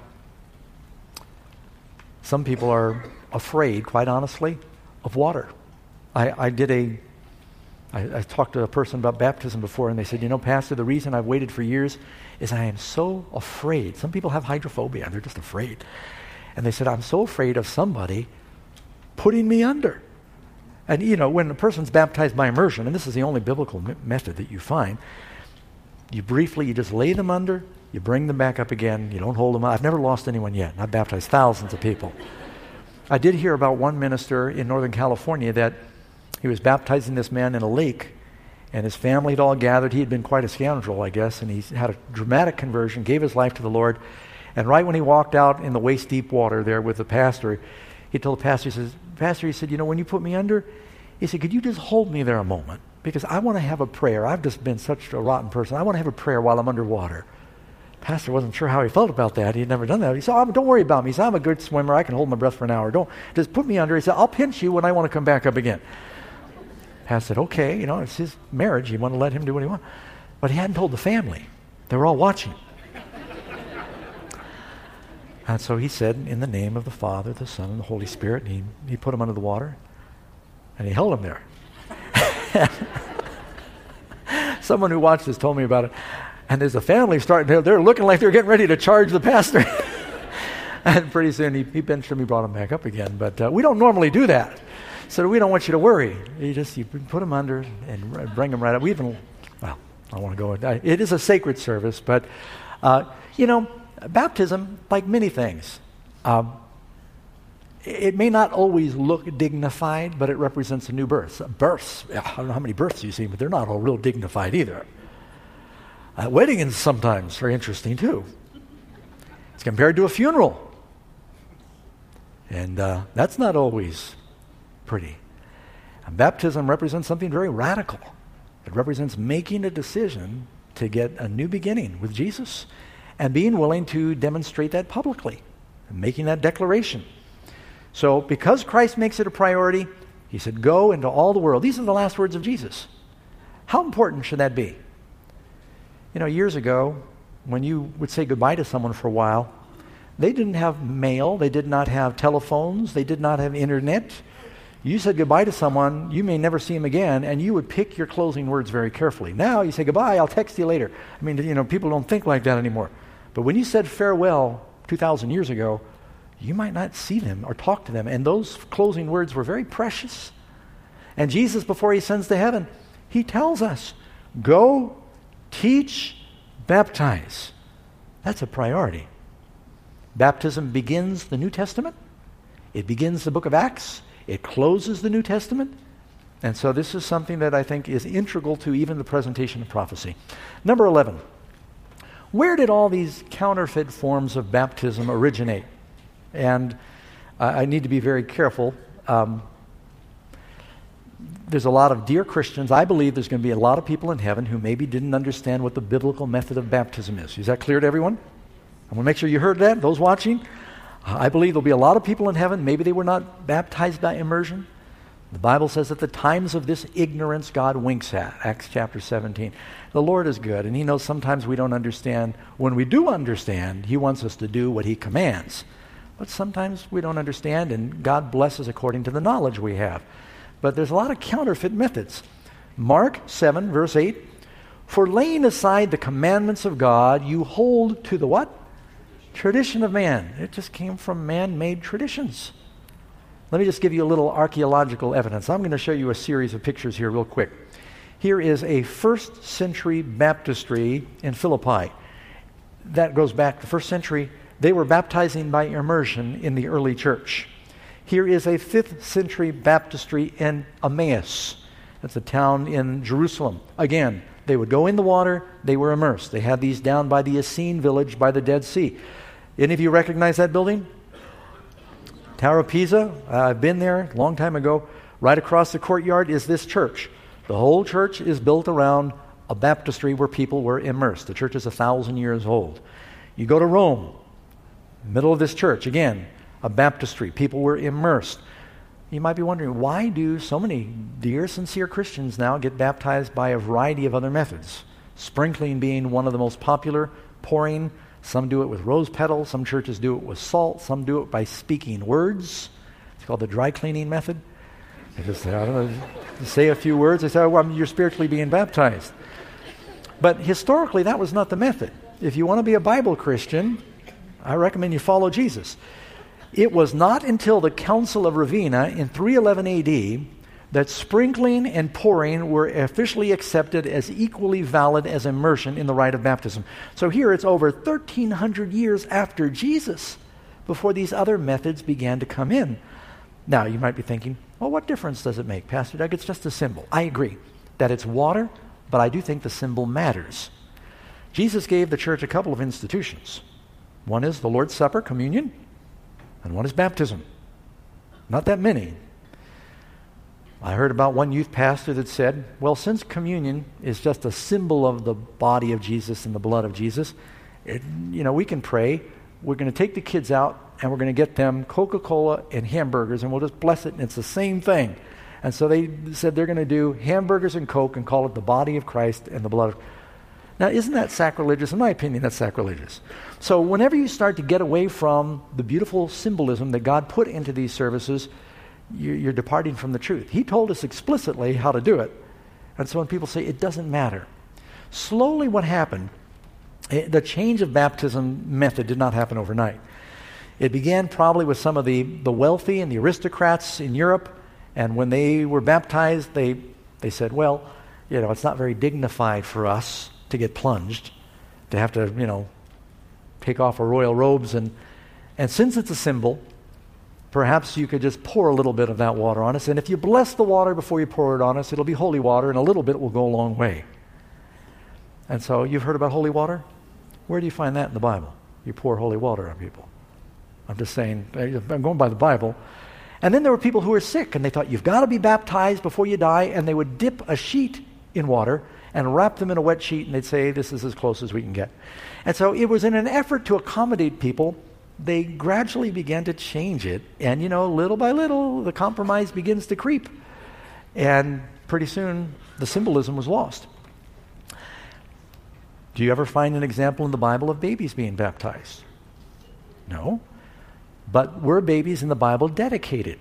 [SPEAKER 1] some people are afraid, quite honestly, of water. I, I did a, I, I talked to a person about baptism before, and they said, you know, Pastor, the reason I've waited for years is I am so afraid. Some people have hydrophobia. They're just afraid. And they said, I'm so afraid of somebody putting me under. And, you know, when a person's baptized by immersion, and this is the only biblical m- method that you find, you briefly, you just lay them under, you bring them back up again, you don't hold them up. I've never lost anyone yet, and I've baptized thousands of people. I did hear about one minister in Northern California that he was baptizing this man in a lake, and his family had all gathered. He had been quite a scoundrel, I guess, and he had a dramatic conversion, gave his life to the Lord. And right when he walked out in the waist-deep water there with the pastor, he told the pastor, he says, Pastor, he said, you know, when you put me under, he said, could you just hold me there a moment? Because I want to have a prayer. I've just been such a rotten person. I want to have a prayer while I'm underwater. Pastor wasn't sure how he felt about that. He had never done that. He said, oh, don't worry about me. He said, I'm a good swimmer. I can hold my breath for an hour. Don't just put me under. He said, I'll pinch you when I want to come back up again. Pastor said, okay, you know, it's his marriage. You want to let him do what he wants. But he hadn't told the family. They were all watching. And so he said, in the name of the Father, the Son, and the Holy Spirit, and he, he put him under the water, and he held him there. Someone who watched this told me about it. And there's a family starting, they're, they're looking like they're getting ready to charge the pastor. And pretty soon he, he benched him, he brought him back up again. But uh, we don't normally do that. So we don't want you to worry. You just you put him under and bring him right up. We even, well, I don't want to go. It is a sacred service, but, uh, you know, baptism, like many things, um, it may not always look dignified, but it represents a new birth. Births, I don't know how many births you see, but they're not all real dignified either. Uh, weddings sometimes are interesting too. It's compared to a funeral. And uh, that's not always pretty. And baptism represents something very radical. It represents making a decision to get a new beginning with Jesus and being willing to demonstrate that publicly and making that declaration. So because Christ makes it a priority, he said, go into all the world. These are the last words of Jesus. How important should that be? You know, years ago, when you would say goodbye to someone for a while, they didn't have mail, they did not have telephones, they did not have internet. You said goodbye to someone, you may never see him again, and you would pick your closing words very carefully. Now you say goodbye, I'll text you later. I mean, you know, people don't think like that anymore. But when you said farewell two thousand years ago, you might not see them or talk to them. And those closing words were very precious. And Jesus, before he ascends to heaven, he tells us, go, teach, baptize. That's a priority. Baptism begins the New Testament. It begins the book of Acts. It closes the New Testament. And so this is something that I think is integral to even the presentation of prophecy. Number eleven. Where did all these counterfeit forms of baptism originate? And uh, I need to be very careful. Um, there's a lot of dear Christians. I believe there's going to be a lot of people in heaven who maybe didn't understand what the biblical method of baptism is. Is that clear to everyone? I want to make sure you heard that, those watching. Uh, I believe there'll be a lot of people in heaven. Maybe they were not baptized by immersion. The Bible says that the times of this ignorance God winks at, Acts chapter seventeen. The Lord is good, and he knows sometimes we don't understand. When we do understand, he wants us to do what he commands. But sometimes we don't understand, and God blesses according to the knowledge we have. But there's a lot of counterfeit methods. Mark seven, verse eight, for laying aside the commandments of God, you hold to the what? Tradition of man. It just came from man-made traditions. Let me just give you a little archaeological evidence. I'm going to show you a series of pictures here real quick. Here is a first century baptistry in Philippi. That goes back to the first century. They were baptizing by immersion in the early church. Here is a fifth century baptistry in Emmaus. That's a town in Jerusalem. Again, they would go in the water, they were immersed. They had these down by the Essene village by the Dead Sea. Any of you recognize that building? Tower of Pisa. Uh, I've been there a long time ago. Right across the courtyard is this church. The whole church is built around a baptistry where people were immersed. The church is a thousand years old. You go to Rome, middle of this church, again, a baptistry. People were immersed. You might be wondering, why do so many dear, sincere Christians now get baptized by a variety of other methods? Sprinkling being one of the most popular, pouring. Some do it with rose petals. Some churches do it with salt. Some do it by speaking words. It's called the dry cleaning method. They just I don't know, say a few words. They say, oh, well, you're spiritually being baptized. But historically, that was not the method. If you want to be a Bible Christian, I recommend you follow Jesus. It was not until the Council of Ravenna in three eleven A D that sprinkling and pouring were officially accepted as equally valid as immersion in the rite of baptism. So here it's over thirteen hundred years after Jesus before these other methods began to come in. Now, you might be thinking, well, what difference does it make, Pastor Doug? It's just a symbol. I agree that it's water, but I do think the symbol matters. Jesus gave the church a couple of institutions. One is the Lord's Supper, communion, and one is baptism. Not that many. I heard about one youth pastor that said, well, since communion is just a symbol of the body of Jesus and the blood of Jesus, it, you know, we can pray. We're going to take the kids out and we're going to get them Coca-Cola and hamburgers and we'll just bless it and it's the same thing. And so they said they're going to do hamburgers and Coke and call it the body of Christ and the blood of... Now, isn't that sacrilegious? In my opinion, that's sacrilegious. So whenever you start to get away from the beautiful symbolism that God put into these services, you- you're departing from the truth. He told us explicitly how to do it. And so when people say it doesn't matter, slowly what happened, it, the change of baptism method did not happen overnight. It began probably with some of the, the wealthy and the aristocrats in Europe, and when they were baptized, they, they said, well, you know, it's not very dignified for us to get plunged, to have to, you know, take off our royal robes. And, and since it's a symbol, perhaps you could just pour a little bit of that water on us. And if you bless the water before you pour it on us, it'll be holy water, and a little bit will go a long way. And so you've heard about holy water? Where do you find that in the Bible? You pour holy water on people. I'm just saying, I'm going by the Bible. And then there were people who were sick, and they thought, you've got to be baptized before you die, and they would dip a sheet in water and wrap them in a wet sheet, and they'd say, this is as close as we can get. And so it was in an effort to accommodate people, they gradually began to change it. And, you know, little by little, the compromise begins to creep. And pretty soon, the symbolism was lost. Do you ever find an example in the Bible of babies being baptized? No. But were babies in the Bible dedicated?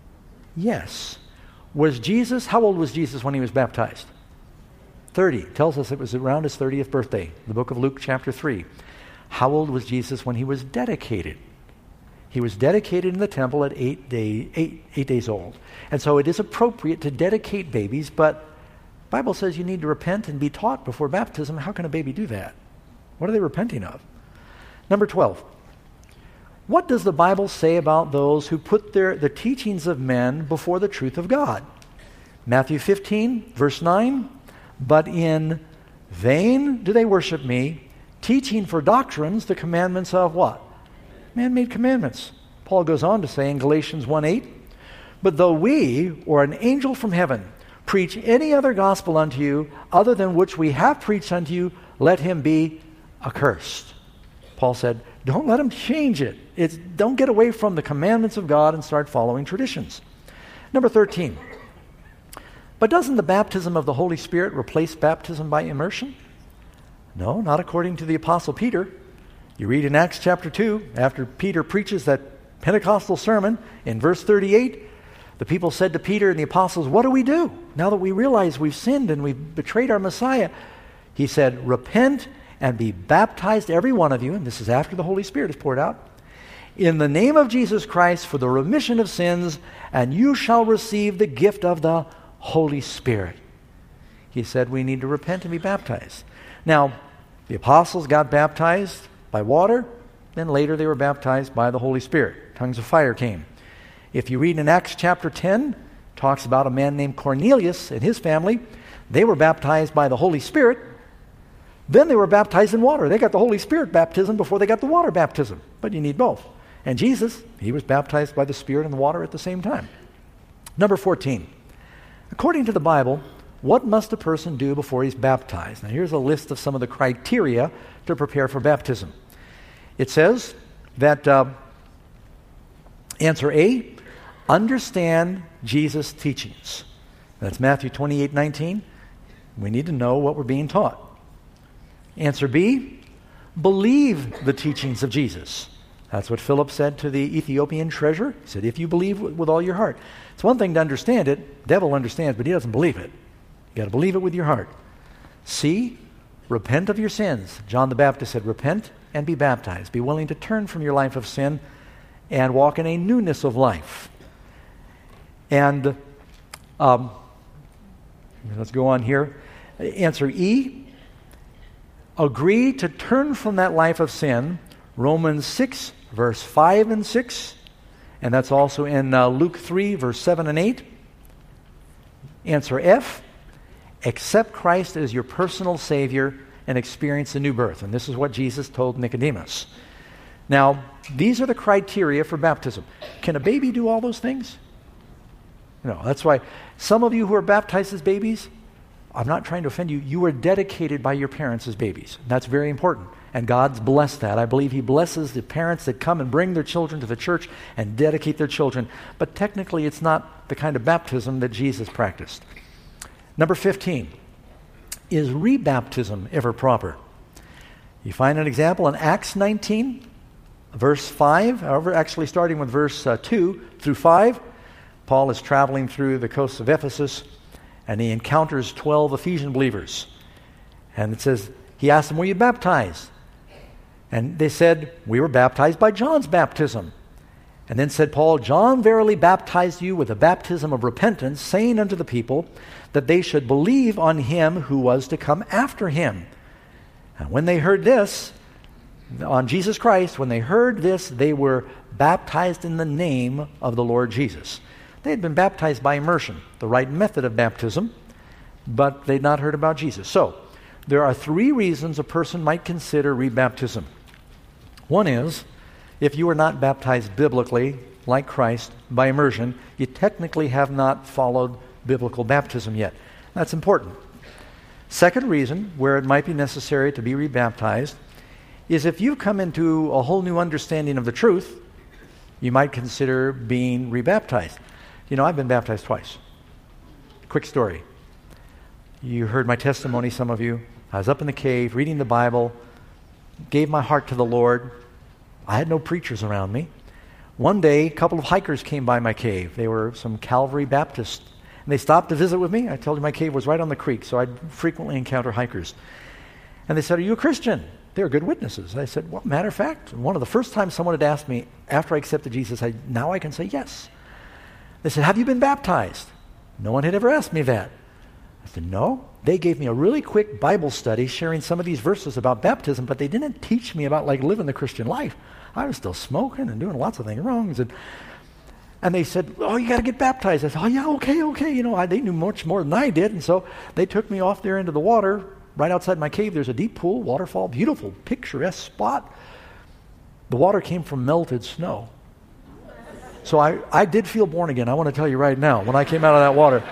[SPEAKER 1] Yes. Was Jesus, how old was Jesus when he was baptized? thirty. It tells us it was around his thirtieth birthday, the book of Luke chapter three. How old was Jesus when he was dedicated? He was dedicated in the temple at eight, day, eight, eight days old. And so it is appropriate to dedicate babies, but the Bible says you need to repent and be taught before baptism. How can a baby do that? What are they repenting of? Number twelve. What does the Bible say about those who put their, the teachings of men before the truth of God? Matthew fifteen, verse nine. But in vain do they worship me, teaching for doctrines the commandments of what? Man-made commandments. Paul goes on to say in Galatians one eight, but though we, or an angel from heaven, preach any other gospel unto you, other than which we have preached unto you, let him be accursed. Paul said, don't let him change it. It's, don't get away from the commandments of God and start following traditions. Number thirteen. But doesn't the baptism of the Holy Spirit replace baptism by immersion? No, not according to the Apostle Peter. You read in Acts chapter two, after Peter preaches that Pentecostal sermon, in verse thirty-eight, the people said to Peter and the apostles, what do we do now that we realize we've sinned and we've betrayed our Messiah? He said, repent and be baptized, every one of you, and this is after the Holy Spirit is poured out, in the name of Jesus Christ for the remission of sins, and you shall receive the gift of the Holy Spirit. He said we need to repent and be baptized. Now, the apostles got baptized by water, then later they were baptized by the Holy Spirit. Tongues of fire came. If you read in Acts chapter ten, it talks about a man named Cornelius and his family. They were baptized by the Holy Spirit. Then they were baptized in water. They got the Holy Spirit baptism before they got the water baptism. But you need both. And Jesus, he was baptized by the Spirit and the water at the same time. Number fourteen. According to the Bible, what must a person do before he's baptized? Now here's a list of some of the criteria to prepare for baptism. It says that, uh, answer A, understand Jesus' teachings. That's Matthew twenty-eight nineteen. We need to know what we're being taught. Answer B, believe the teachings of Jesus. That's what Philip said to the Ethiopian treasurer. He said, if you believe with all your heart. It's one thing to understand it. The devil understands, but he doesn't believe it. You got to believe it with your heart. C, repent of your sins. John the Baptist said, repent and be baptized. Be willing to turn from your life of sin and walk in a newness of life. And um, let's go on here. Answer E, agree to turn from that life of sin. Romans six, verse five and six. And that's also in uh, Luke three, verse seven and eight. Answer F, accept Christ as your personal Savior and experience a new birth. And this is what Jesus told Nicodemus. Now, these are the criteria for baptism. Can a baby do all those things? No, that's why some of you who are baptized as babies, I'm not trying to offend you. You were dedicated by your parents as babies. That's very important. And God's blessed that. I believe he blesses the parents that come and bring their children to the church and dedicate their children. But technically, it's not the kind of baptism that Jesus practiced. Number fifteen, is rebaptism ever proper? You find an example in Acts nineteen, verse five, however, actually starting with verse uh, two through five. Paul is traveling through the coast of Ephesus, and he encounters twelve Ephesian believers. And it says, he asked them, were you baptized? And they said, we were baptized by John's baptism. And then said Paul, John verily baptized you with a baptism of repentance, saying unto the people that they should believe on him who was to come after him. And when they heard this, on Jesus Christ, when they heard this, they were baptized in the name of the Lord Jesus. They had been baptized by immersion, the right method of baptism, but they'd not heard about Jesus. So, there are three reasons a person might consider rebaptism. One is, if you are not baptized biblically, like Christ, by immersion, you technically have not followed biblical baptism yet. That's important. Second reason, where it might be necessary to be rebaptized, is if you've come into a whole new understanding of the truth, you might consider being rebaptized. You know, I've been baptized twice. Quick story. You heard my testimony, some of you. I was up in the cave, reading the Bible, gave my heart to the Lord. I had no preachers around me. One day, a couple of hikers came by my cave. They were some Calvary Baptists. And they stopped to visit with me. I told you my cave was right on the creek, so I'd frequently encounter hikers. And they said, are you a Christian? They were good witnesses. I said, well, matter of fact, one of the first times someone had asked me after I accepted Jesus, I, now I can say yes. They said, have you been baptized? No one had ever asked me that. I said, no. They gave me a really quick Bible study sharing some of these verses about baptism, but they didn't teach me about like living the Christian life. I was still smoking and doing lots of things wrong. And, and they said, oh, you got to get baptized. I said, oh, yeah, okay, okay. You know, I, they knew much more than I did. And so they took me off there into the water. Right outside my cave, there's a deep pool, waterfall, beautiful, picturesque spot. The water came from melted snow. So I, I did feel born again. I want to tell you right now, when I came out of that water.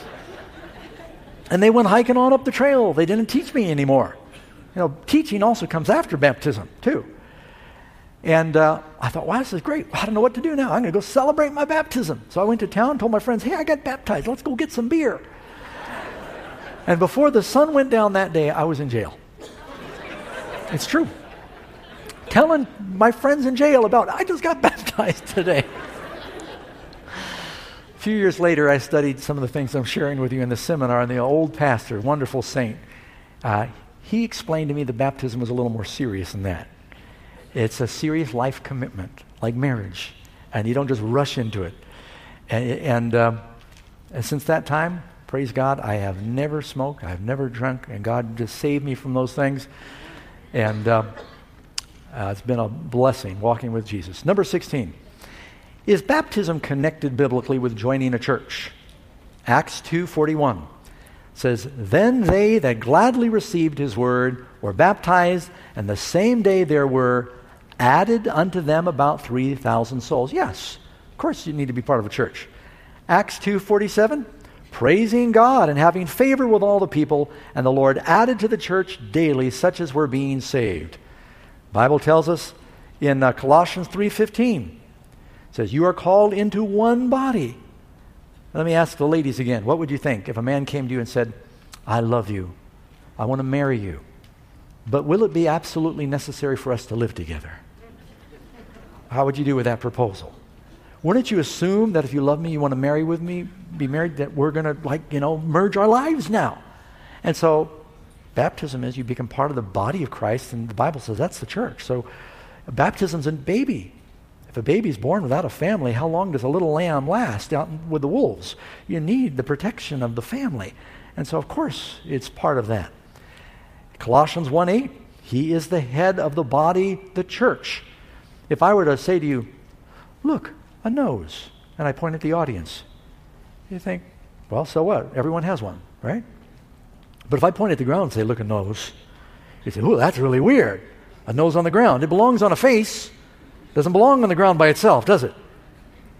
[SPEAKER 1] And they went hiking on up the trail. They didn't teach me anymore. You know, teaching also comes after baptism, too. And uh, I thought, wow, this is great. I don't know what to do now. I'm going to go celebrate my baptism. So I went to town, told my friends, hey, I got baptized. Let's go get some beer. And before the sun went down that day, I was in jail. It's true. Telling my friends in jail about, I just got baptized today. A few years later, I studied some of the things I'm sharing with you in the seminar, and the old pastor, wonderful saint, uh, he explained to me that baptism was a little more serious than that. It's a serious life commitment, like marriage, and you don't just rush into it. And, and, um, and since that time, praise God, I have never smoked, I've never drunk, and God just saved me from those things. And uh, uh, it's been a blessing walking with Jesus. Number sixteen. Is baptism connected biblically with joining a church? Acts two forty-one says, then they that gladly received his word were baptized, and the same day there were added unto them about three thousand souls. Yes, of course you need to be part of a church. Acts two forty-seven, praising God and having favor with all the people, and the Lord added to the church daily such as were being saved. The Bible tells us in uh, Colossians three fifteen, it says, you are called into one body. Let me ask the ladies again. What would you think if a man came to you and said, I love you. I want to marry you. But will it be absolutely necessary for us to live together? How would you do with that proposal? Wouldn't you assume that if you love me, you want to marry with me, be married, that we're going to, like, you know, merge our lives now? And so baptism is you become part of the body of Christ, and the Bible says that's the church. So baptism's a baby. If a baby's born without a family, how long does a little lamb last out with the wolves? You need the protection of the family. And so, of course, it's part of that. Colossians one eight, he is the head of the body, the church. If I were to say to you, look, a nose, and I point at the audience, you think, well, so what? Everyone has one, right? But if I point at the ground and say, look, a nose, you say, ooh, that's really weird. A nose on the ground. It belongs on a face. Doesn't belong on the ground by itself, does it?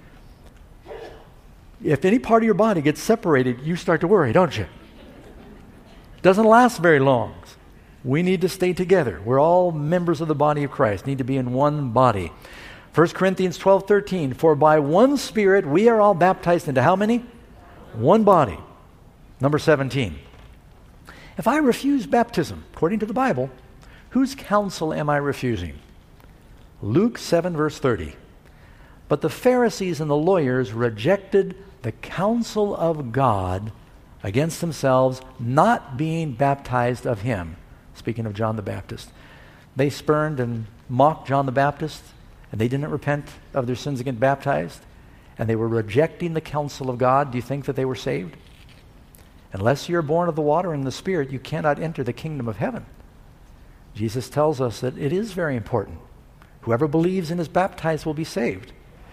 [SPEAKER 1] If any part of your body gets separated, you start to worry, don't you? It doesn't last very long. We need to stay together. We're all members of the body of Christ, need to be in one body. First Corinthians twelve thirteen, for by one Spirit we are all baptized into how many? One body. Number seventeen. If I refuse baptism, according to the Bible, whose counsel am I refusing? Luke seven, verse thirty. But the Pharisees and the lawyers rejected the counsel of God against themselves, not being baptized of him. Speaking of John the Baptist. They spurned and mocked John the Baptist, and they didn't repent of their sins and get baptized, and they were rejecting the counsel of God. Do you think that they were saved? Unless you're born of the water and the Spirit, you cannot enter the kingdom of heaven. Jesus tells us that it is very important. Whoever believes and is baptized will be saved.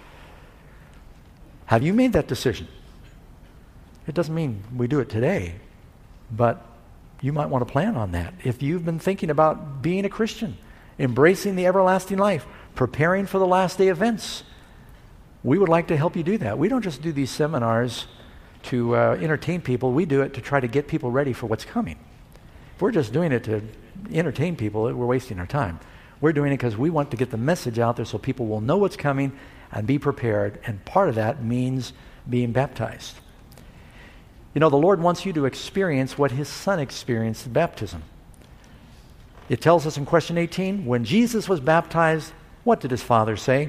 [SPEAKER 1] Have you made that decision? It doesn't mean we do it today, but you might want to plan on that. If you've been thinking about being a Christian, embracing the everlasting life, preparing for the last day events, we would like to help you do that. We don't just do these seminars to uh, entertain people. We do it to try to get people ready for what's coming. If we're just doing it to entertain people, we're wasting our time. We're doing it because we want to get the message out there so people will know what's coming and be prepared, and part of that means being baptized. You know, the Lord wants you to experience what his Son experienced in baptism. It tells us in question eighteen, when Jesus was baptized, what did his Father say?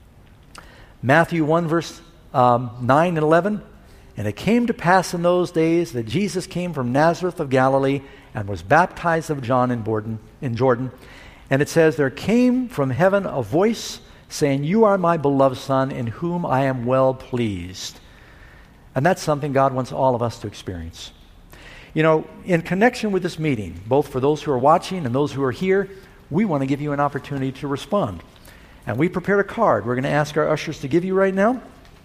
[SPEAKER 1] Matthew one, verse um, nine and eleven, and it came to pass in those days that Jesus came from Nazareth of Galilee and was baptized of John in Jordan, in Jordan. And it says, there came from heaven a voice saying, you are my beloved Son, in whom I am well pleased. And that's something God wants all of us to experience. You know, in connection with this meeting, both for those who are watching and those who are here, we want to give you an opportunity to respond. And we prepared a card we're going to ask our ushers to give you right now.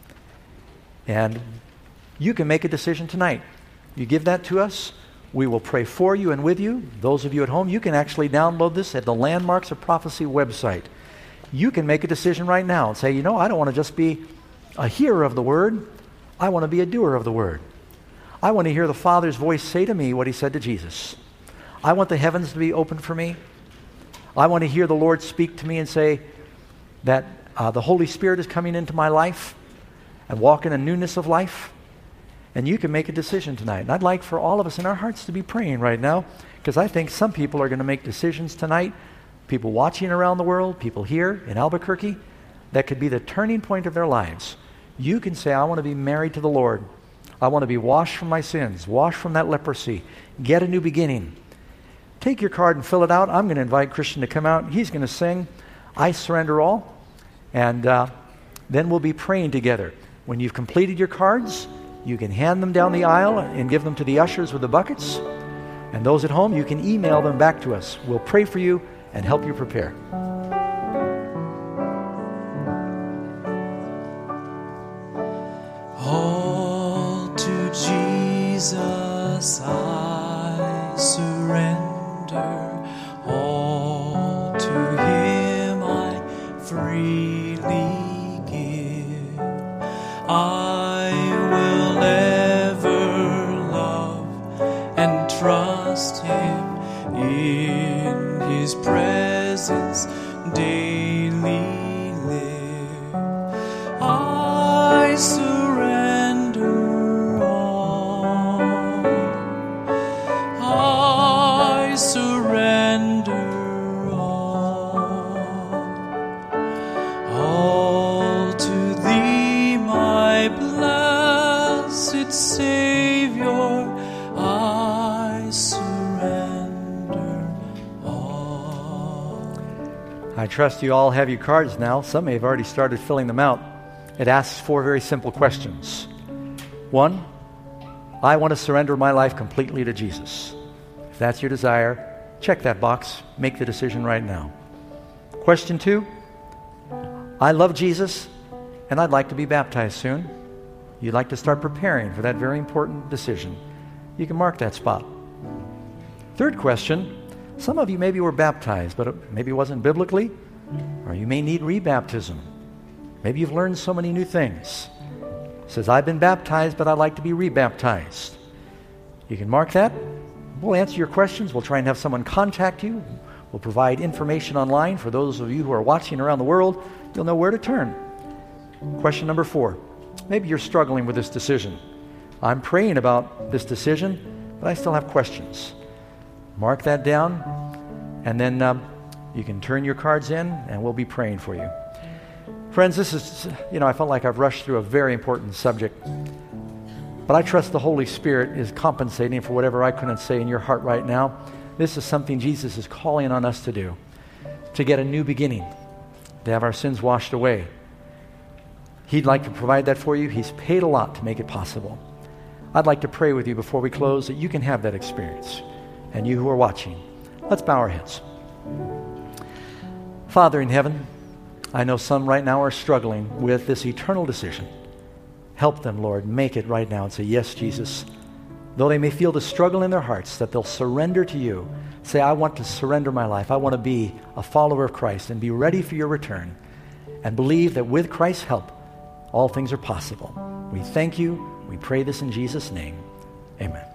[SPEAKER 1] And you can make a decision tonight. You give that to us. We will pray for you and with you. Those of you at home, you can actually download this at the Landmarks of Prophecy website. You can make a decision right now and say, you know, I don't want to just be a hearer of the word. I want to be a doer of the word. I want to hear the Father's voice say to me what he said to Jesus. I want the heavens to be open for me. I want to hear the Lord speak to me and say that uh, the Holy Spirit is coming into my life and walk in a newness of life. And you can make a decision tonight. And I'd like for all of us in our hearts to be praying right now, because I think some people are going to make decisions tonight, people watching around the world, people here in Albuquerque, that could be the turning point of their lives. You can say, I want to be married to the Lord. I want to be washed from my sins, washed from that leprosy, get a new beginning. Take your card and fill it out. I'm going to invite Christian to come out. He's going to sing, I Surrender All. And uh, then we'll be praying together. When you've completed your cards, you can hand them down the aisle and give them to the ushers with the buckets. And those at home, you can email them back to us. We'll pray for you and help you prepare.
[SPEAKER 2] All to Jesus I surrender. All to him I freely give. I will ever love and trust him, in his presence daily live. I surrender all. I surrender all. All to thee, my blessed Savior, I surrender all.
[SPEAKER 1] I trust you all have your cards now. Some may have already started filling them out. It asks four very simple questions. One, I want to surrender my life completely to Jesus. If that's your desire, check that box. Make the decision right now. Question two, I love Jesus and I'd like to be baptized soon. You'd like to start preparing for that very important decision. You can mark that spot. Third question, some of you maybe were baptized, but it maybe it wasn't biblically, or you may need rebaptism. Maybe you've learned so many new things. It says, I've been baptized, but I'd like to be rebaptized. You can mark that. we'll answer your questions. We'll try and have someone contact you. We'll provide information online for those of you who are watching around the world. You'll know where to turn. Question number four. Maybe you're struggling with this decision. I'm praying about this decision, but I still have questions. Mark that down, and then um, you can turn your cards in, and we'll be praying for you. Friends, this is, you know, I felt like I've rushed through a very important subject, but I trust the Holy Spirit is compensating for whatever I couldn't say in your heart right now. This is something Jesus is calling on us to do, to get a new beginning, to have our sins washed away. He'd like to provide that for you. He's paid a lot to make it possible. I'd like to pray with you before we close that you can have that experience. And you who are watching, let's bow our heads. Father in heaven, I know some right now are struggling with this eternal decision. Help them, Lord. Make it right now and say, yes, Jesus. Though they may feel the struggle in their hearts, that they'll surrender to you. Say, I want to surrender my life. I want to be a follower of Christ and be ready for your return. And believe that with Christ's help, all things are possible. We thank you. We pray this in Jesus' name. Amen.